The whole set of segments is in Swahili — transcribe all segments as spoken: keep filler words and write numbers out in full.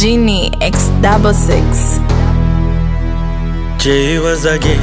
Genie X double six. Jay was again,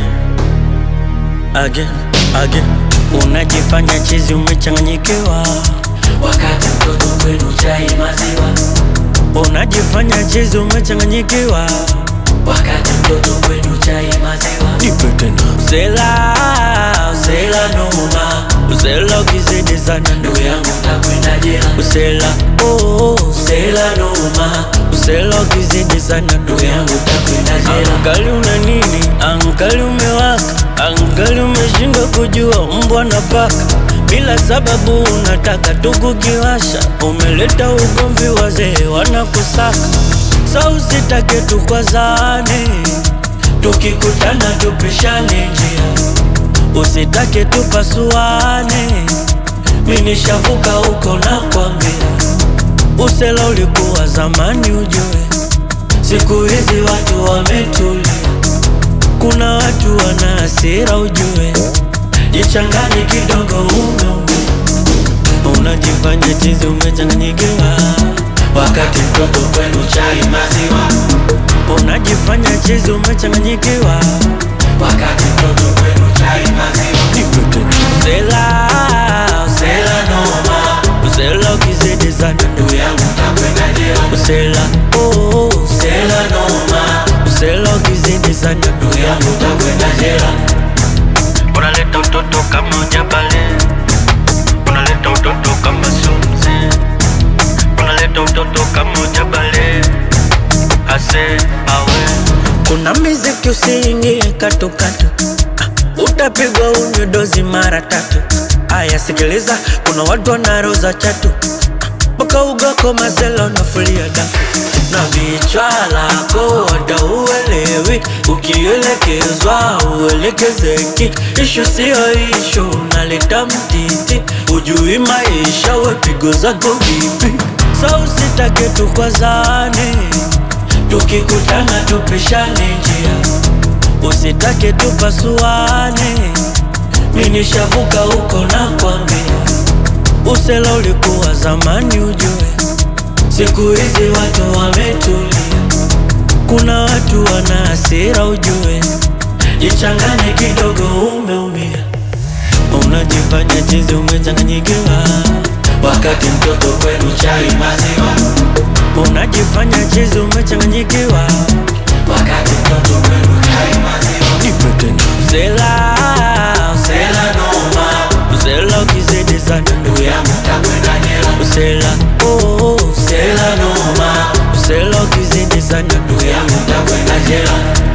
again, again. Unajifanya chizi umechanganyikiwa, wakati mtoto kwenu chai maziwa. Unajifanya chizi umechanganyikiwa, wakati mtoto kwenu chai maziwa. Nipe tena. Usela, usela noma, usela ukizidi sana ndugu yangu utakwenda jela. Usela, oh, usela noma, usela ukizidi sana ndugu yangu utakwenda jela. Angali una nini? Angali umewaka, angali umeshindwa kujua mbwa na paka. Bila sababu unataka tukukiwasha, umeleta ugomvi, wazee wanakusaka. Sa usitake tukwazane, tukikutana tupishane njia. Usitake tupasuane, mimi nishavuka huko na kwambia. Usela ulikuwa zamani ujue, siku hizi watu wametulia. Kuna watu wana hasira ujue, jichanganye kidogo umeumia. Unajifanya chizi umechanganyikiwa, wakati mtoto kwenu chai maziwa. Unajifanya chizi umechanganyikiwa, wakati mtoto kwenu chai maziwa. Usela, usela noma, usela ukizidi sana ndugu yangu utakwenda jela. Usela, oh, usela noma, usela ukizidi sana ndugu yangu utakwenda jela. Unaleta utoto kama ujabale, unaleta utoto kama sumzi, unaleta utoto kama ujabale, ase awe. Kuna miziki usiingie katukatu, ah, utapigwa unywe dozi mara tatu. Aya sikiliza, kuna watu wanaroza chatu, baka ugako mazelo na fulia dafu. Na bichwa lako wada uwelewi, ukielekezwa uelekezeki. Ishu siyo ishu, unaleta mtiti, ujui maisha wepigo zako vipi. Sa usitake tukwazane, tukikutana tupishane njia. Usitake tupasuane, mimi nishavuka huko na kwambia. Usela ulikuwa zamani ujue, siku hizi watu wametulia. Kuna watu wana hasira ujue, jichanganye kidogo umeumia. Unajifanya chizi umechanganyikiwa, wakati mtoto kwenu chai maziwa. Unajifanya chizi umechanganyikiwa, wakati mtoto kwenu chai maziwa. Nipe tena. Usela, usela noma, usela ukizidi sana ndugu yangu utakwenda jela. Usela, oh, usela noma, usela ukizidi sana ndugu yangu utakwenda jela.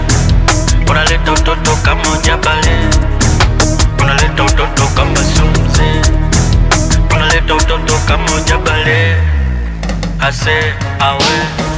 Unaleta utoto kama ujabale, unaleta utoto kama sumzi, unaleta utoto kama ujabale, ase awe.